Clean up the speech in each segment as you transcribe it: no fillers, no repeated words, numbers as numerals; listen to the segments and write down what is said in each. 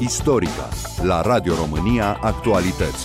Istorica la Radio România Actualități.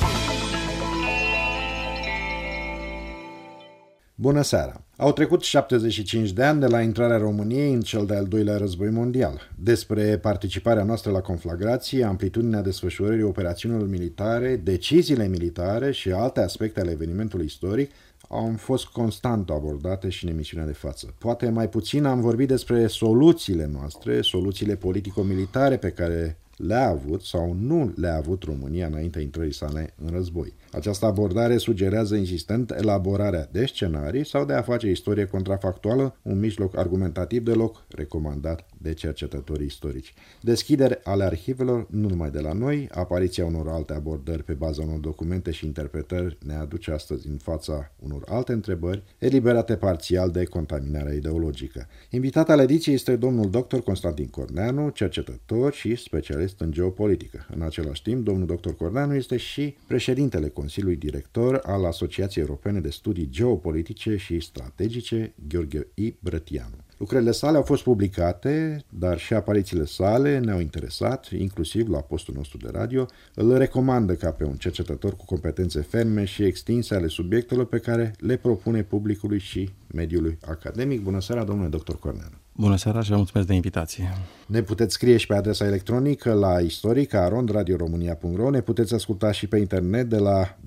Bună seara! Au trecut 75 de ani de la intrarea României în cel de-al doilea război mondial. Despre participarea noastră la conflagrație, amplitudinea desfășurării operațiunilor militare, deciziile militare și alte aspecte ale evenimentului istoric au fost constant abordate și în emisiunea de față. Poate mai puțin am vorbit despre soluțiile noastre, soluțiile politico-militare pe care le-a avut sau nu le-a avut România înaintea intrării sale în război. Această abordare sugerează insistent elaborarea de scenarii sau de a face istorie contrafactuală, un mijloc argumentativ deloc recomandat de cercetătorii istorici. Deschideri ale arhivelor, nu numai de la noi, apariția unor alte abordări pe baza unor documente și interpretări ne aduce astăzi în fața unor alte întrebări, eliberate parțial de contaminarea ideologică. Invitat al ediției este domnul dr. Constantin Corneanu, cercetător și specialist în geopolitică. În același timp, domnul dr. Corneanu este și președintele Consiliului Director al Asociației Europene de Studii Geopolitice și Strategice, Gheorghe I. Brătianu. Lucrările sale au fost publicate, dar și aparițiile sale ne-au interesat, inclusiv la postul nostru de radio. Îl recomandă ca pe un cercetător cu competențe ferme și extinse ale subiectelor pe care le propune publicului și mediului academic. Bună seara, domnule dr. Corneanu! Bună seara și vă mulțumesc de invitație! Ne puteți scrie și pe adresa electronică la istorica@radioromania.ro. Ne puteți asculta și pe internet de la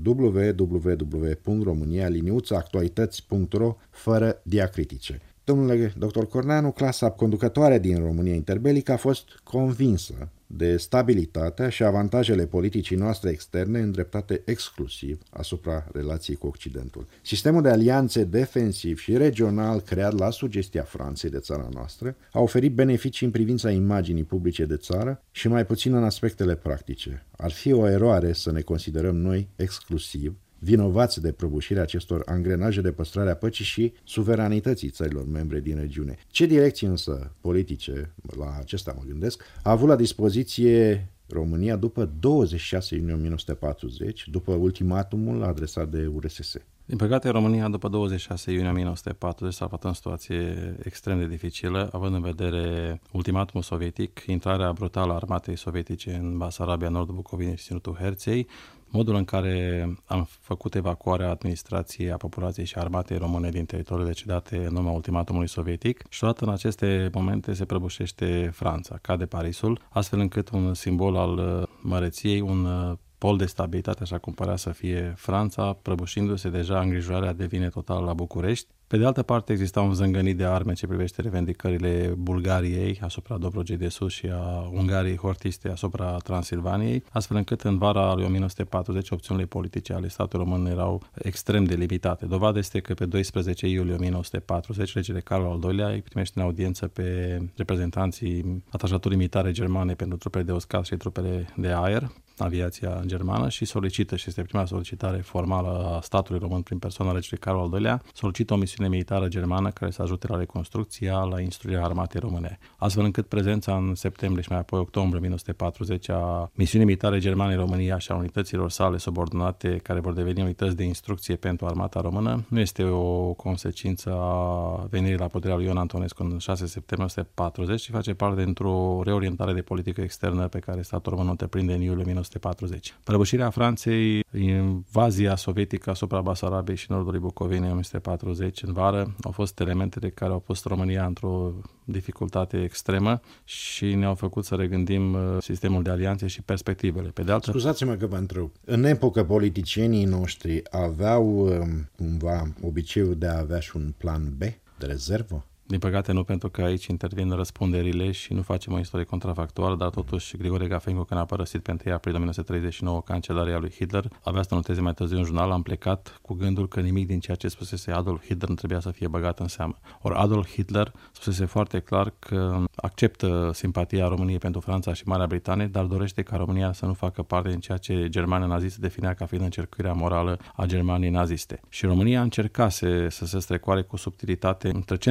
www.romania-actualități.ro fără diacritice. Domnule dr. Corneanu, clasa conducătoare din România interbelică a fost convinsă de stabilitatea și avantajele politicii noastre externe îndreptate exclusiv asupra relației cu Occidentul. Sistemul de alianțe defensiv și regional creat la sugestia Franței de țara noastră a oferit beneficii în privința imaginii publice de țară și mai puțin în aspectele practice. Ar fi o eroare să ne considerăm noi exclusiv vinovați de prăbușirea acestor angrenaje de păstrare a păcii și suveranității țărilor membre din regiune. Ce direcții însă politice, la acestea mă gândesc, a avut la dispoziție România după 26 iunie 1940, după ultimatumul adresat de URSS? Din păcate, România, după 26 iunie 1940, s-a aflat în situație extrem de dificilă, având în vedere ultimatumul sovietic, intrarea brutală a armatei sovietice în Basarabia, nordul Bucovinei și Ținutul Herței, modul în care am făcut evacuarea administrației, a populației și a armatei române din teritoriile cedate în urma ultimatumului sovietic și odată în aceste momente se prăbușește Franța, cade Parisul, astfel încât un simbol al măreției, un pol de stabilitate, așa cum părea să fie Franța, prăbușindu-se deja, îngrijorarea devine totală la București. Pe de altă parte, exista un zângănit de arme ce privește revendicările Bulgariei asupra Dobrogei de Sus și a Ungariei hortiste asupra Transilvaniei, astfel încât în vara lui 1940 opțiunile politice ale statului român erau extrem de limitate. Dovadă este că pe 12 iulie 1940 regele Carol al II-lea îi primește în audiență pe reprezentanții atașaturii militare germane pentru trupele de uscat și trupele de aer, aviația germană, și solicită, și este prima solicitare formală a statului român prin persoana regelui Carol al II-lea, solicită o misiune militară germană care să ajute la reconstrucția, la instruirea armatei române. Astfel încât prezența în septembrie și mai apoi octombrie 1940 a misiunii militare germane în România și a unităților sale subordonate care vor deveni unități de instrucție pentru armata română nu este o consecință a venirii la puterea lui Ion Antonescu în 6 septembrie 1940, ci face parte dintr-o reorientare de politică externă pe care statul român o întreprinde în iulie 1940. Prăbușirea Franței, invazia sovietică asupra Basarabiei și nordului Bucovinei în 1940 în vară au fost elementele care au pus România într-o dificultate extremă și ne-au făcut să regândim sistemul de alianțe și perspectivele. Pe de altă... Scuzați-mă că vă întreb. În epocă politicienii noștri aveau cumva obiceiul de a avea și un plan B de rezervă? Din păcate nu, pentru că aici intervin răspunderile și nu facem o istorie contrafactuală, dar totuși Grigore Gafencu, când a părăsit pe 1 aprilie 1939 cancelaria lui Hitler, avea să noteze mai târziu în jurnal, am plecat cu gândul că nimic din ceea ce spusese Adolf Hitler nu trebuia să fie băgat în seamă. Ori Adolf Hitler spusese foarte clar că acceptă simpatia României pentru Franța și Marea Britanie, dar dorește ca România să nu facă parte din ceea ce Germania nazistă definea ca fiind încercarea morală a Germaniei naziste. Și România încercase să se strecoare cu subtilitate între centre de putere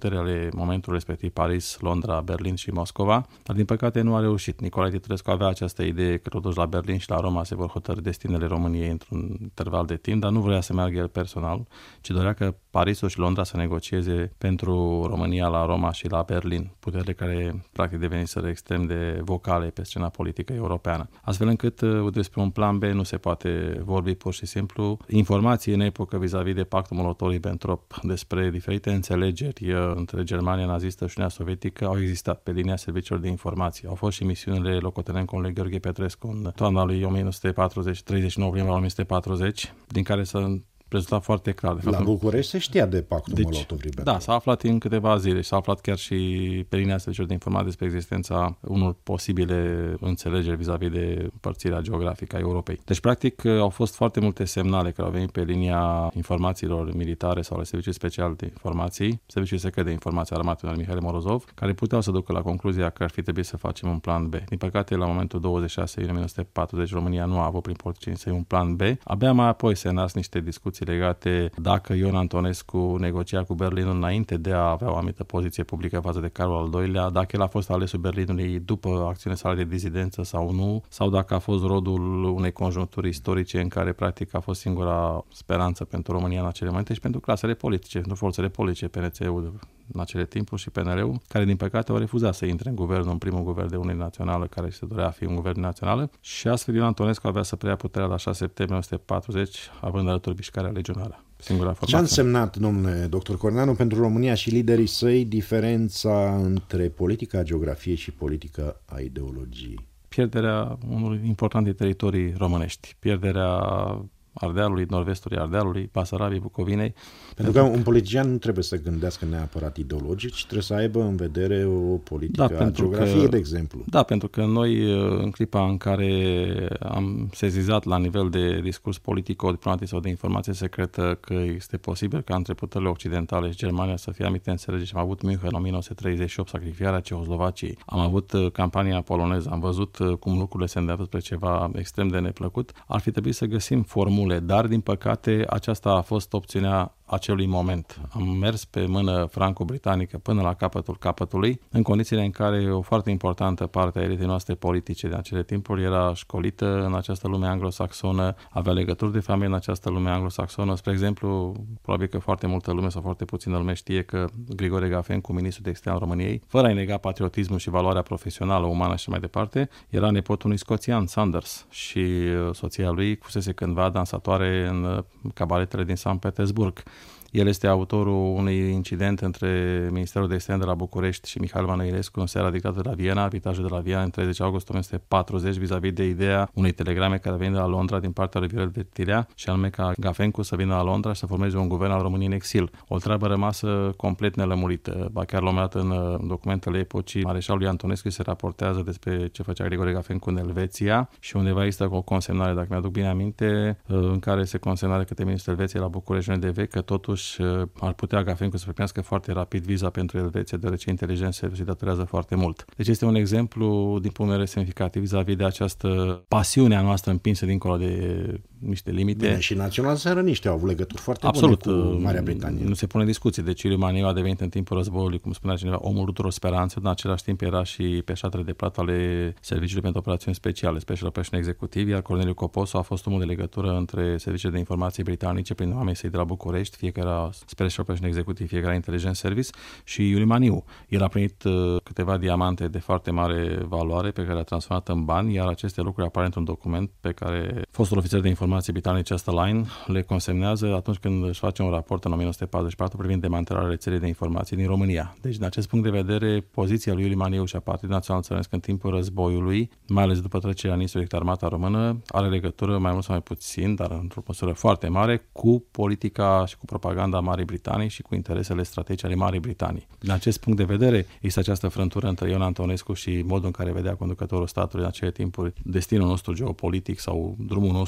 puteri ale momentului respectiv Paris, Londra, Berlin și Moscova, dar din păcate nu a reușit. Nicolae Titulescu avea această idee că totuși la Berlin și la Roma se vor hotărî destinele României într-un interval de timp, dar nu vrea să meargă el personal, ci dorea că Parisul și Londra să negocieze pentru România la Roma și la Berlin, puterile care practic deveniseră extrem de vocale pe scena politică europeană. Astfel încât despre un plan B nu se poate vorbi pur și simplu. Informații în epocă vis-a-vis de pactul Molotov-Ribbentrop despre diferite înțelegeri între Germania nazistă și Uniunea Sovietică au existat pe linia serviciilor de informații. Au fost și misiunile locotenentului Gheorghe Petrescu în toamna lui 1940, 39 noiembrie 1940, din care rezultat foarte clar. De fapt, la București se știa de pactul Molotov-Ribbentrop. Da, s-a aflat în câteva zile și s-a aflat chiar și pe linia serviciilor de informații despre existența unor posibile înțelegeri vis-a-vis de împărțirea geografică a Europei. Deci, practic, au fost foarte multe semnale care au venit pe linia informațiilor militare sau ale serviciului special de informații, serviciul secret de informații armatei al Mihail Morozov, care puteau să ducă la concluzia că ar fi trebuit să facem un plan B. Din păcate, la momentul 26 iunie 1940, România nu a avut prin politicieni să iei un plan B. Abia mai apoi se nasc niște discuții legate dacă Ion Antonescu negocia cu Berlinul înainte de a avea o anumită poziție publică față de Carol al II-lea, dacă el a fost alesul Berlinului după acțiunile sale de dizidență sau nu, sau dacă a fost rodul unei conjuncturi istorice în care practic a fost singura speranță pentru România în acele momente și pentru clasele politice, pentru forțele politice, PNC-ul în acele timpuri și PNL-ul, care din păcate au refuzat să intre în guvernul, în primul guvern de Uniune Națională, care se dorea a fi un guvern național, și astfel Ion Antonescu avea să preia puterea la 6 septembrie 1940, având alături mișcarea legionară. Singura formație. Ce a însemnat, domnule dr. Corneanu, pentru România și liderii săi diferența între politica geografiei și politica a ideologiei? Pierderea unor importante teritorii românești, pierderea Ardealului, nord-vestului Ardealului, Basarabiei, Bucovinei. Pentru că un politician nu trebuie să gândească neapărat ideologic, ci trebuie să aibă în vedere o politică a geografiei, de exemplu. Da, pentru că noi, în clipa în care am sezizat la nivel de discurs politico-diplomatic sau de informație secretă că este posibil ca între puterile occidentale și Germania să fie amite înțelegeri, și am avut München în 1938, sacrificarea Cehoslovaciei, am avut campania poloneză, am văzut cum lucrurile se îndreaptă spre ceva extrem de neplăcut, ar fi trebuit să găsim formule, dar din păcate aceasta a fost opțiunea acelui moment. Am mers pe mână franco-britanică până la capătul capătului, în condițiile în care o foarte importantă parte a elitei noastre politice de acele timpuri era școlită în această lume anglosaxonă, avea legături de familie în această lume anglosaxonă. Spre exemplu, probabil că foarte multă lume sau foarte puțină lume știe că Grigore Gafencu, ministrul de externe al României, fără a-i nega patriotismul și valoarea profesională, umană și mai departe, era nepotul unui scoțian, Sanders, și soția lui fusese cândva dansatoare în cabaretele din Sankt Petersburg. El este autorul unui incident între Ministerul de Externe de la București și Mihail Mănăilescu în seara dictată de la Viena, arbitrajul de la Viena în 30 august 1940, vis-a-vis de ideea unei telegrame care vine de la Londra din partea lui Viorel Vertilea, și anume ca Gafencu să vină la Londra și să formeze un guvern al României în exil. O treabă rămasă complet nelămurită. Ba chiar la un moment dat în documentele epocii Mareșalului Antonescu se raportează despre ce făcea Grigore Gafencu în Elveția și undeva există o consemnare, dacă mi-aduc bine aminte, în care se consemna de către ministrul Elveției la București NDV că totuși ar putea Gafencu să primească foarte rapid viza pentru Elveția, deoarece inteligența se datorează foarte mult. Deci este un exemplu din punct de vedere semnificativ vis-a-vis de această pasiune a noastră împinsă dincolo de niște limite. Bine, și național-sărăniști au avut legături foarte absolut bune cu Marea Britanie. Nu se pune discuție. Deci Iuliu Maniu a devenit în timpul războiului, cum spunea cineva, omul tuturor speranțe, în același timp era și pe șatrele de plată ale Serviciului pentru Operațiuni Speciale, Special Operation Executive, iar Corneliu Coposu a fost omul de legătură între serviciile de informații britanice prin oamenii săi de la București, fie că era Special Operation Executive, fie că era Intelligence Service, și Iuliu Maniu. El a primit câteva diamante de foarte mare valoare pe care le-a transformat în bani, iar aceste lucruri apar într-un document pe care fostul ofițer de informații britanic Chester Line le consemnează atunci când își face un raport în 1944 privind demantelarea rețelei de informații din România. Deci, din acest punct de vedere, poziția lui Iuliu Maniu și a Partidului Național Țărănesc în timpul războiului, mai ales după trecerea NIS-ului de armata română, are legătură mai mult sau mai puțin, dar într-o măsură foarte mare, cu politica și cu propaganda Marii Britanii și cu interesele strategice ale Marii Britanii. Din acest punct de vedere, există această frântură între Ion Antonescu și modul în care vedea conducătorul statului în acele timpuri destinul nostru geopolitic sau drumul nostru sau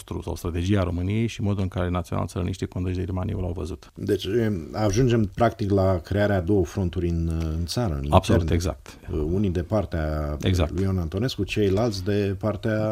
strategia României și modul în care național-țărăniștii conduși de germanii l-au văzut. Deci ajungem practic la crearea două fronturi în țară. Absolut, interne. exact. Unii de partea lui Ion Antonescu, ceilalți de partea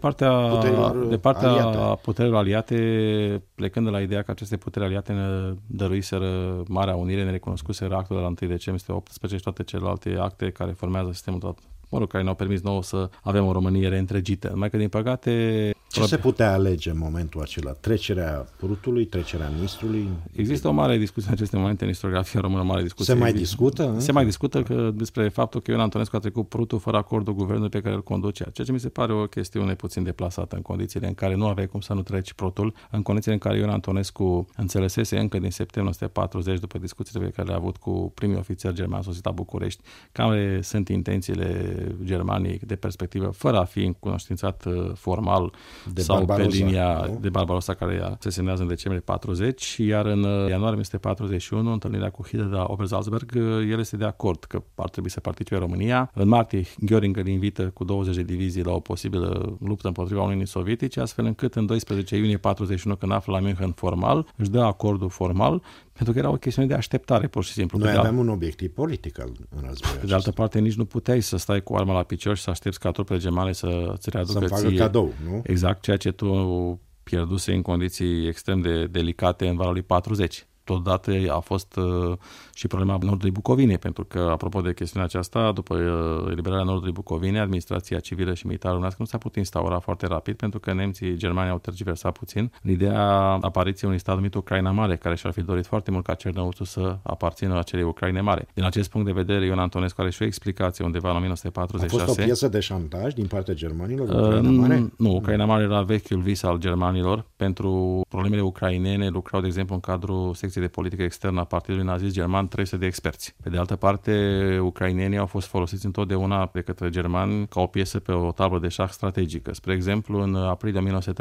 puterilor aliate, plecând de la ideea că aceste puteri aliate ne dăruiseră Marea Unire, ne recunoscuseră actul de la 1 decembrie 18 și toate celelalte acte care formează sistemul tot, care ne-au permis nouă să avem o Românie reîntregită. Numai că, din păcate... Ce se putea alege în momentul acela? Trecerea Prutului, trecerea Nistrului? Există o mare discuție în aceste momente în istoriografia română, o mare discuție. Se mai discută? Se mai discută despre faptul că Ion Antonescu a trecut Prutul fără acordul guvernului pe care îl conducea. Ceea ce mi se pare o chestiune puțin deplasată în condițiile în care nu aveai cum să nu treci Prutul, în condițiile în care Ion Antonescu înțelesese încă din septembrie 1940, după discuțiile pe care le-a avut cu primii ofițeri germani sosit la București, care sunt intențiile Germaniei de perspectivă, fără a fi încunoștințat formal de sau Barbarossa, pe linia de Barbarossa care se semnează în decembrie 40, iar în ianuarie 1941, întâlnirea cu Hitler de la Obersalzberg, el este de acord că ar trebui să participe România. În martie, Göring îl invită cu 20 de divizii la o posibilă luptă împotriva Uniunii Sovietice, astfel încât în 12 iunie 41, când află la München formal, își dă acordul formal, pentru că era o chestiune de așteptare, pur și simplu. Noi aveam un obiectiv politic în război. De altă parte, nici nu puteai să stai cu arma la picior și să aștepți ca trupele germane să-ți readucă să-mi facă cadou, nu? Exact, ceea ce tu pierduse în condiții extrem de delicate în vara lui 40. Totodată a fost și problema Nordului Bucovinei, pentru că, apropo de chestiunea aceasta, după eliberarea Nordului Bucovinei, administrația civilă și militară românească nu s-a putut instaura foarte rapid, pentru că nemții germani au tergiversat puțin ideea apariției unui stat numit Ucraina Mare, care și-ar fi dorit foarte mult ca Cernăuțu să aparțină acelei Ucraine Mare. Din acest punct de vedere, Ion Antonescu are și o explicație undeva în 1946. A fost o piesă de șantaj din partea germanilor? Ucraina Mare? Nu, Ucraina Mare era vechiul vis al germanilor. Pentru problemele ucrainene lucrau, de exemplu, în cadrul secției de politică externă a Partidului Nazist German 300 de experți. Pe de altă parte, ucrainenii au fost folosiți întotdeauna de către germani ca o piesă pe o tablă de șah strategică. Spre exemplu, în aprilie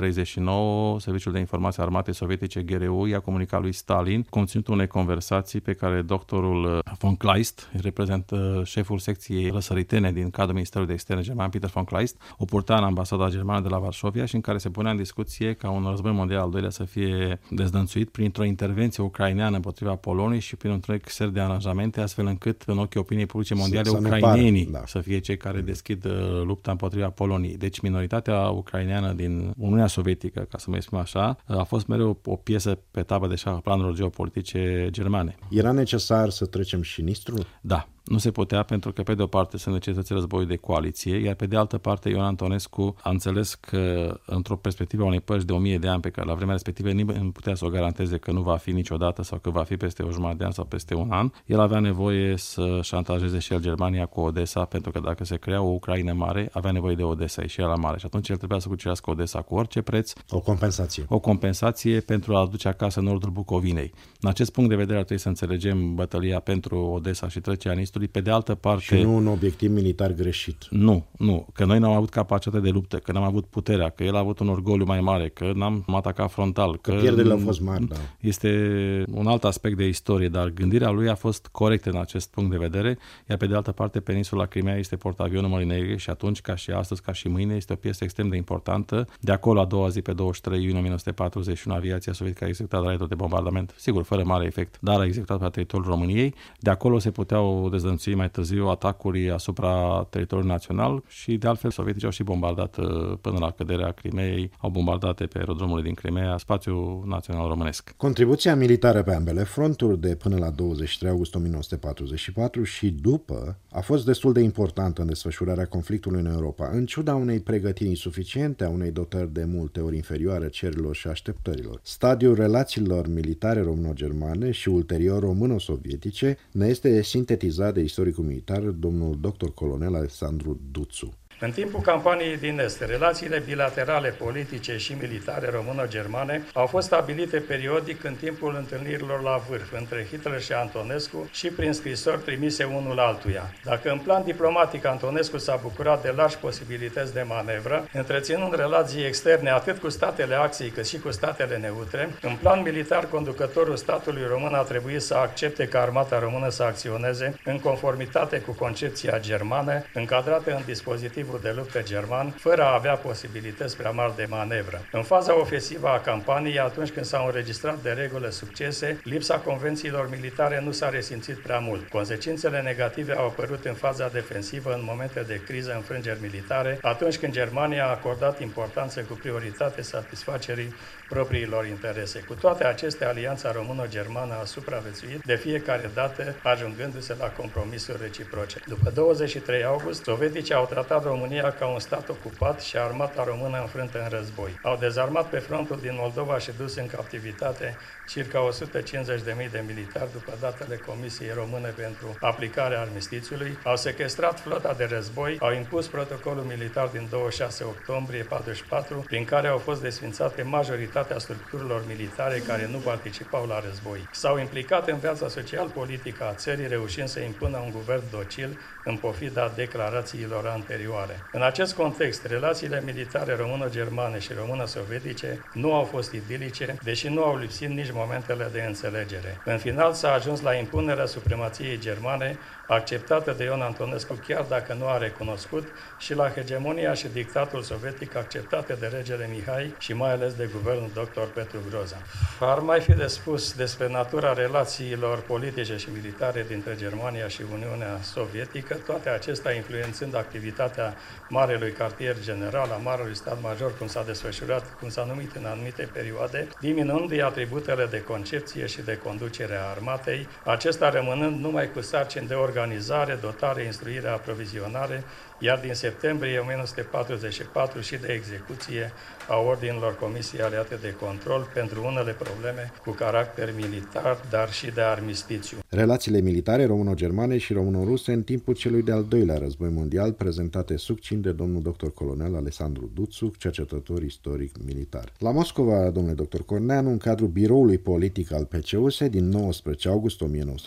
1939, Serviciul de Informații Armate Sovietice GRU i-a comunicat lui Stalin conținutul unei conversații pe care doctorul von Kleist, reprezentă șeful secției răsăritene din cadrul Ministerului de Externe german, Peter von Kleist, o purta în ambasada germană de la Varșovia și în care se punea în discuție ca un război mondial al doilea să fie dezdănțuit printr-o intervenție ucraineană împotriva Poloniei și prin un întreg set de aranjamente, astfel încât, în ochii opiniei publice mondiale, ucrainenii să fie cei care deschid lupta împotriva Poloniei. Deci minoritatea ucraineană din Uniunea Sovietică, ca să mă exprim așa, a fost mereu o piesă pe tablă de șah planurilor geopolitice germane. Era necesar să trecem și Nistrul? Da. Nu se putea pentru că, pe de o parte, sunt necesități războiului de coaliție, iar pe de altă parte, Ion Antonescu a înțeles că, într-o perspectivă a unei părți de 1000 de ani, pe care la vremea respectivă nimeni nu putea să o garanteze că nu va fi niciodată sau că va fi peste o jumătate de an sau peste un an, el avea nevoie să șantajeze și el Germania cu Odessa, pentru că dacă se crea o Ucraină mare, avea nevoie de Odessa și la mare. Și atunci el trebuia să cucerească Odessa cu orice preț. O compensație pentru a aduce acasă nordul Bucovinei. În acest punct de vedere ar trebui să înțelegem bătălia pentru Odessa și trecerea Nistrului. Pe de altă parte... Și nu un obiectiv militar greșit. Nu. Că noi n-am avut capacitate de luptă, că n-am avut puterea, că el a avut un orgoliu mai mare, că n-am atacat frontal. Că pierderile au fost mari, da. Este un alt aspect de istorie, dar gândirea lui a fost corectă în acest punct de vedere, iar pe de altă parte peninsula Crimea este portavionul Mării Negre și atunci, ca și astăzi, ca și mâine, este o piesă extrem de importantă. De acolo, a doua zi, pe 23 iunie 1941, aviația sovietică a executat raiduri de bombardament, sigur, fără mare efect, dar a executat pe teritoriul României. De acolo se puteau dezlănțui mai târziu atacuri asupra teritoriului național și, de altfel, sovieticii au și bombardat până la căderea Crimeei, au bombardat pe aerodromurile din Crimea spațiul național românesc. Contribuția militară pe ambele fronturi de până la 23 august 1944 și după a fost destul de importantă în desfășurarea conflictului în Europa, în ciuda unei pregătiri insuficiente, a unei dotări de multe ori inferioare cererilor și așteptărilor. Stadiul relațiilor militare româno-germane și ulterior româno-sovietice ne este sintetizat de istoricul militar, domnul dr. colonel Alexandru Duțu. În timpul campaniei din Est, relațiile bilaterale, politice și militare româno-germane au fost stabilite periodic în timpul întâlnirilor la vârf între Hitler și Antonescu și prin scrisori trimise unul altuia. Dacă în plan diplomatic Antonescu s-a bucurat de largi posibilități de manevră, întreținând relații externe atât cu statele Axiei cât și cu statele neutre, în plan militar conducătorul statului român a trebuit să accepte ca armata română să acționeze în conformitate cu concepția germană, încadrată în dispozitiv dispozitivul de luptă german, fără a avea posibilități prea mari de manevră. În faza ofensivă a campaniei, atunci când s-au înregistrat de regulă succese, lipsa convențiilor militare nu s-a resimțit prea mult. Consecințele negative au apărut în faza defensivă în momente de criză, înfrângeri militare, atunci când Germania a acordat importanță cu prioritate satisfacerii propriilor interese. Cu toate acestea, alianța româno-germană a supraviețuit de fiecare dată, ajungându-se la compromisuri reciproce. După 23 august, sovieticii au tratat România ca un stat ocupat și armata română înfrântă în război. Au dezarmat pe frontul din Moldova și dus în captivitate circa 150.000 de militari după datele Comisiei Române pentru aplicarea armistițiului, au sequestrat flota de război, au impus protocolul militar din 26 octombrie 1944, prin care au fost desfințate majoritatea structurilor militare care nu participau la război. S-au implicat în viața social-politică a țării, reușind să impună un guvern docil în pofida declarațiilor anterioare. În acest context, relațiile militare româno-germane și româno-sovietice nu au fost idilice, deși nu au lipsit nici momentele de înțelegere. În final s-a ajuns la impunerea supremației germane, acceptată de Ion Antonescu chiar dacă nu a recunoscut, și la hegemonia și dictatul sovietic acceptate de regele Mihai și mai ales de guvernul dr. Petru Groza. Ar mai fi de spus despre natura relațiilor politice și militare dintre Germania și Uniunea Sovietică, toate acestea influențând activitatea Marelui Cartier General, a Marelui Stat Major, cum s-a desfășurat, cum s-a numit în anumite perioade, diminuând-i atributele de concepție și de conducere a armatei, acesta rămânând numai cu sarcini de organizare, dotare, instruire, aprovizionare, iar din septembrie 1944 și de execuție a ordinilor Comisiei Aliate de Control pentru unele probleme cu caracter militar, dar și de armistițiu. Relațiile militare româno-germane și româno-ruse în timpul celui de-al doilea război mondial, prezentate succint de domnul dr. colonel Alessandru Duțu, cercetător istoric militar. La Moscova, domnule dr. Corneanu, în cadrul biroului politic al PCUS, din 19 august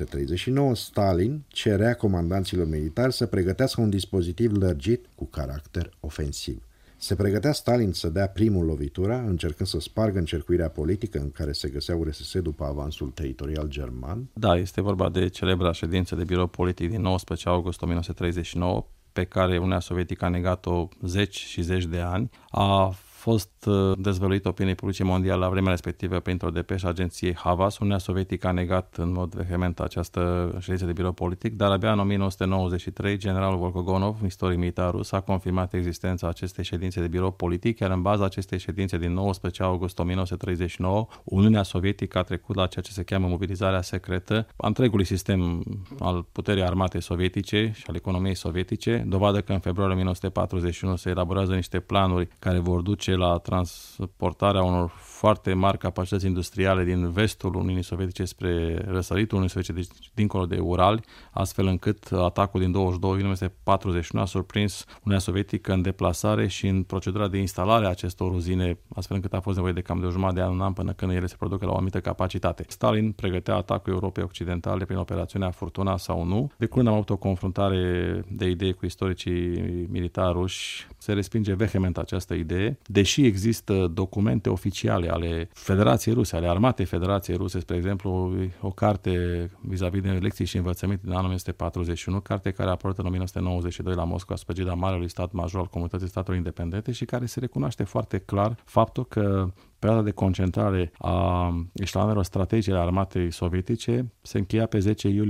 1939, Stalin cerea comandanților militari să pregătească un dispozitiv lărgit cu caracter ofensiv. Se pregătea Stalin să dea primul lovitura, încercând să spargă încercuirea politică în care se găsea URSS după avansul teritorial german? Da, este vorba de celebra ședință de birou politic din 19 august 1939, pe care Uniunea Sovietică a negat-o zeci și zeci de ani. A fost dezvăluit opiniei publice mondiale la vremea respectivă printr-o depeșă agenției Havas. Uniunea Sovietică a negat în mod vehement această ședință de birou politic, dar abia în 1993 generalul Volkogonov, istoric militar rus, a confirmat existența acestei ședințe de birou politic, iar în baza acestei ședințe din 19 august 1939, Uniunea Sovietică a trecut la ceea ce se cheamă mobilizarea secretă a întregului sistem al puterii armate sovietice și al economiei sovietice, dovadă că în februarie 1941 se elaborează niște planuri care vor duce la transportarea unor foarte mari capacități industriale din vestul Uniunii Sovietice spre răsăritul Uniunii Sovietice, deci dincolo de Urali, astfel încât atacul din 22 iunie 1941 a surprins Uniunea Sovietică în deplasare și în procedura de instalare a acestor uzine, astfel încât a fost nevoie de cam de o jumătate de an, un an până când ele se producă la o anumită capacitate. Stalin pregătea atacul Europei Occidentale prin operațiunea Furtuna sau nu. De curând am avut o confruntare de idei cu istoricii militari ruși. Se respinge vehement această idee, deși există documente oficiale ale Federației Ruse, ale Armatei Federației Ruse, spre exemplu, o carte vis-a-vis de lecții și învățăminte din anul 1941, carte care a apărut în 1992 la Moscova sub egida Marelui Stat Major al Comunității Statelor Independente și care se recunoaște foarte clar faptul că perioada de concentrare a eșalonelor strategice ale armatei sovietice se încheia pe 10 iulie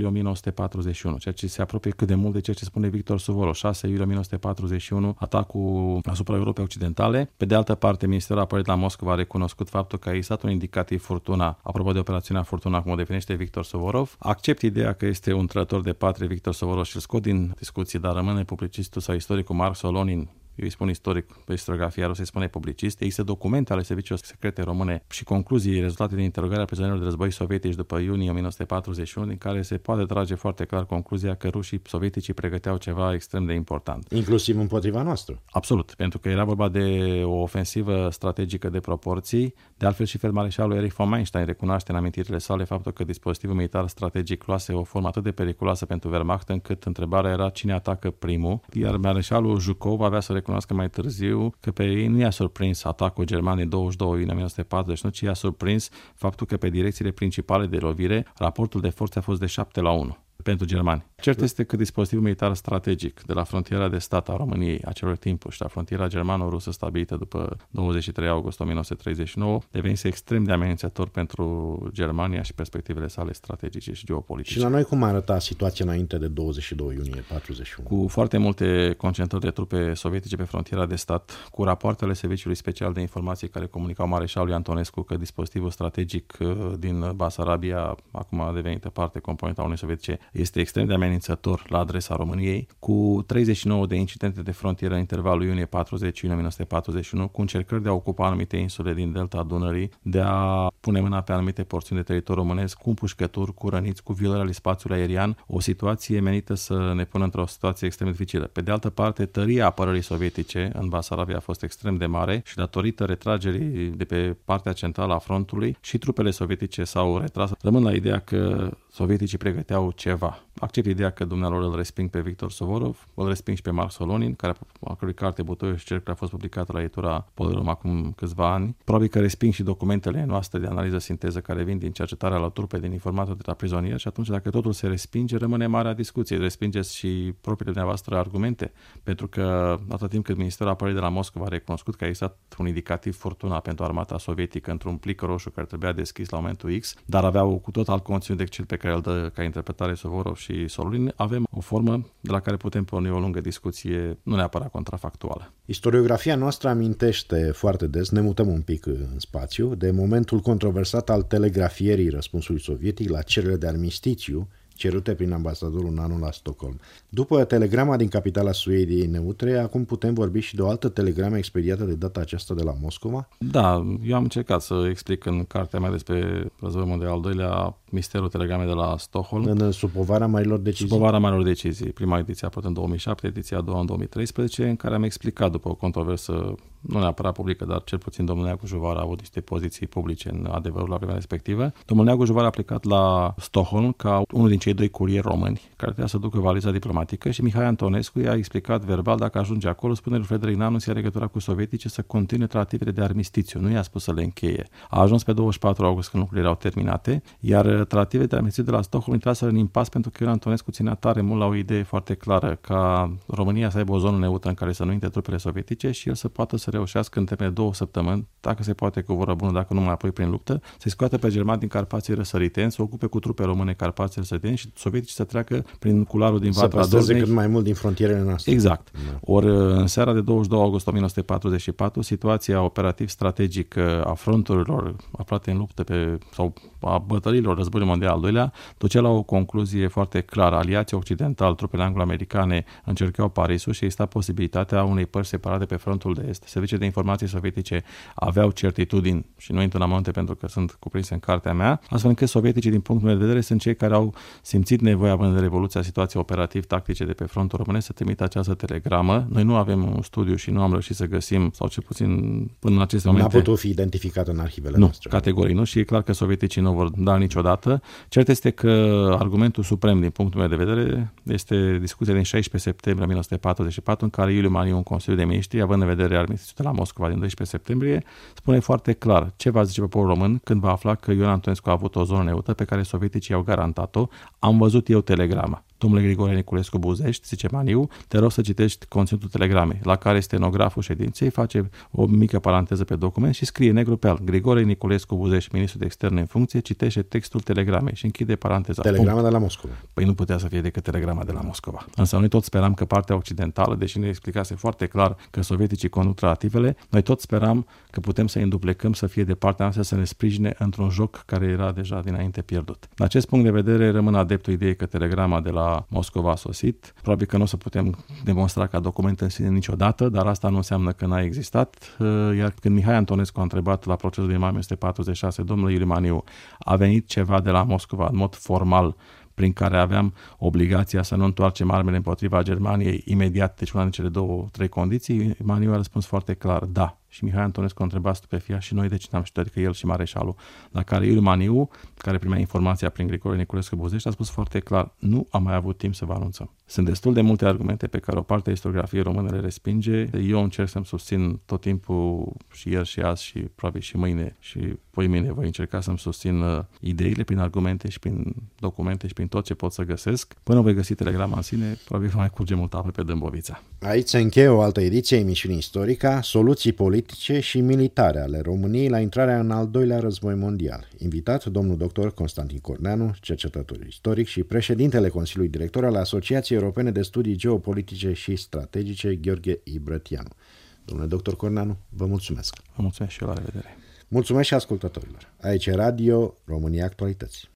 1941, ceea ce se apropie cât de mult de ceea ce spune Victor Suvorov. 6 iulie 1941, atacul asupra Europei Occidentale. Pe de altă parte, Ministerul Apărării la Moscova a recunoscut faptul că a existat un indicativ Furtuna, apropo de operațiunea Furtuna, cum o definește Victor Suvorov. Accept ideea că este un trădător de patrie Victor Suvorov și îl scot din discuție, dar rămâne publicistul sau istoricul Mark Solonin. Eu îi spun istoric, pe istoriografia rusă îi spune publicist. Există documente ale serviciilor secrete române și concluzii rezultate din interogarea prizonierilor de război sovietici după iunie 1941, din care se poate trage foarte clar concluzia că rușii sovieticii pregăteau ceva extrem de important. Inclusiv împotriva noastră. Absolut, pentru că era vorba de o ofensivă strategică de proporții. De altfel și feldmareșalul Erich von Manstein recunoaște în amintirile sale faptul că dispozitivul militar strategic luase o formă atât de periculoasă pentru Wehrmacht, încât întrebarea era cine atacă primul, iar mareșalul Zhukov avea să recunoască mai târziu că pe ei nu i-a surprins atacul german din 22 iunie 1941, ci i-a surprins faptul că pe direcțiile principale de lovire raportul de forțe a fost de 7-1. pentru germani. Cert este că dispozitivul militar strategic de la frontiera de stat a României, acelor timpuri, și la frontiera germano-rusă stabilită după 23 august 1939, devenise extrem de amenințător pentru Germania și perspectivele sale strategice și geopolitice. Și la noi cum arăta situația înainte de 22 iunie 41? Cu foarte multe concentrări de trupe sovietice pe frontiera de stat, cu rapoartele Serviciului Special de Informații care comunicau Mareșalului Antonescu că dispozitivul strategic din Basarabia, acum a devenit parte componenta Uniunii Sovietice, este extrem de amenințător la adresa României, cu 39 de incidente de frontieră în intervalul iunie 40-iunie 1941, cu încercări de a ocupa anumite insule din delta Dunării, de a pune mâna pe anumite porțiuni de teritoriu românesc, cu împușcături, cu răniți, cu violări ale spațiului aerian, o situație menită să ne pună într-o situație extrem de dificilă. Pe de altă parte, tăria apărării sovietice în Basarabia a fost extrem de mare și datorită retragerii de pe partea centrală a frontului și trupele sovietice s-au retras. Rămân la ideea că sovieticii pregăteau ceva. Accept ideea că dumnealor îl resping pe Victor Suvorov, îl resping și pe Mark Solonin, a cărui carte Butoiul și Cercul a fost publicată la editura Polerum acum câțiva ani. Probabil că resping și documentele noastre de analiză sinteză care vin din cercetarea la trupe, din informații de la prizonieri, și atunci dacă totul se respinge, rămâne marea discuție. Respingeți și propriile dumneavoastră argumente, pentru că atât timp cât Ministerul Apărării de la Moscova a recunoscut că a existat un indicativ Fortuna pentru armata sovietică într-un plic roșu care trebuia deschis la momentul X, dar aveau cu tot alt conținut decât cel pe care îl dă ca interpretare Suvorov și Solonin, avem o formă de la care putem porni o lungă discuție, nu neapărat contrafactuală. Istoriografia noastră amintește foarte des, ne mutăm un pic în spațiu, de momentul controversat al telegrafierii răspunsului sovietic la cererile de armistițiu cerute prin ambasadorul Nanu la Stockholm. După telegrama din capitala Suediei neutre, acum putem vorbi și de o altă telegramă expediată de data aceasta de la Moscova? Da, eu am încercat să explic în cartea mea despre Războiul Mondial al Doilea misterul telegramei de la Stockholm. Sub povara marilor decizii? Sub povara marilor decizii. Prima ediție a apărut în 2007, ediția a doua în 2013, în care am explicat după o controversă, nu neapărat publică, dar cel puțin domnul Neagu Juvar a avut niște poziții publice în adevărul la vremea respectivă. Domnul Neagu Juvar a plecat la Stockholm ca unul din cei doi curieri români care trebuia să ducă valiza diplomatică și Mihai Antonescu i-a explicat verbal dacă ajunge acolo, spune lui Frederic Nanu să ia legătura cu sovietice să continue tratativele de armistițiu. Nu i-a spus să le încheie. A ajuns pe 24 august când lucrurile erau terminate, iar tratativele de armistițiu de la Stockholm intraseră în impas pentru că Ion Antonescu ținea tare mult la o idee foarte clară, ca România să aibă o zonă neutră în care să nu intre trupele sovietice și el să poată să reușească în termen de 2 săptămâni, dacă se poate cu voră bună, dacă nu mai apoi prin luptă, să-i scoată pe germani din Carpații Răsăriteni, să ocupe cu trupe române Carpații Răsăriteni și sovietici să treacă prin cularul din Vatra Dornei. Să cât mai mult din frontierele noastre. Exact. Da. Ori în seara de 22 august 1944, situația operativ-strategică a fronturilor aflate în luptă sau a bătăliilor Războiului Mondial al Doilea ducea la o concluzie foarte clară. Aliații occidentali, trupele anglo-americane, încercau Parisul și exista posibilitatea unei părți separate pe frontul de est. Serviciile de informații sovietice aveau certitudini, și nu intru în amănunte pentru că sunt cuprinse în cartea mea, astfel încât sovieticii, din punctul meu de vedere, sunt cei care au simțit nevoia, având în revoluția situației operativ-tactice de pe frontul românesc, să trimită această telegramă. Noi nu avem un studiu și nu am reușit să găsim, sau cel puțin până în aceste momente. Nu a putut fi identificat în arhivele noastre. Categorii nu, și e clar că sovieticii nu vor da niciodată. Cert este că argumentul suprem din punctul meu de vedere este discuția din 16 septembrie 1944, în care Iuliu Maniu, în Consiliul de Ministri, având în vedere armistițiul de la Moscova din 12 septembrie, spune foarte clar ce va zice poporul român când va afla că Ion Antonescu a avut o zonă neutră pe care sovieticii au garantat-o. Am văzut eu telegrama. Domnule Grigore Niculescu Buzești, zice Maniu, te rog să citești conținutul telegramei, la care stenograful ședinței face o mică paranteză pe document și scrie negru pe alb: Grigore Niculescu Buzești, ministru de externe în funcție, citește textul telegramei și închide paranteza. Telegrama de la Moscova. Păi nu putea să fie decât telegrama de la Moscova. Însă noi tot speram că partea occidentală, deși ne explicase foarte clar că sovieticii conduc tratativele, noi tot speram că putem să îi înduplecăm, să fie de partea noastră, să ne sprijine într-un joc care era deja dinainte pierdut. În acest punct de vedere, rămân adeptul ideii că telegrama de la Moscova a sosit. Probabil că nu o să putem demonstra ca document în sine niciodată, dar asta nu înseamnă că n-a existat. Iar când Mihai Antonescu a întrebat la procesul din mai 1946, domnule Iuliu Maniu, a venit ceva de la Moscova în mod formal prin care aveam obligația să nu întoarcem armele împotriva Germaniei imediat, deci una din cele 2-3 condiții, Maniu a răspuns foarte clar: da. și Mihai Antonescu a întrebat stupefiat și noi de ce n-am știut, adică el și Mareșalul, la care Iuliu Maniu, care primea informația prin Grigore Niculescu Buzești, a spus foarte clar, nu am mai avut timp să vă anunțăm. Sunt destul de multe argumente pe care o parte a istoriografiei române le respinge. Eu încerc să-mi susțin tot timpul, și ieri și azi și probabil și mâine și poimâine voi încerca să-mi susțin ideile prin argumente și prin documente și prin tot ce pot să găsesc. Până voi găsi telegrama în sine, probabil va mai curge mult apă pe Dâmbovița. Aici se încheie o altă ediție a emisiunii Istorica, soluții politice și militare ale României la intrarea în al doilea război mondial. Invitat domnul dr. Constantin Corneanu, cercetător istoric și președintele Consiliului Director al Asociației Europene de Studii Geopolitice și Strategice, Gheorghe Ibrătianu. Domnule dr. Corneanu, vă mulțumesc. Vă mulțumesc și eu, la revedere. Mulțumesc și ascultătorilor. Aici e Radio România Actualități.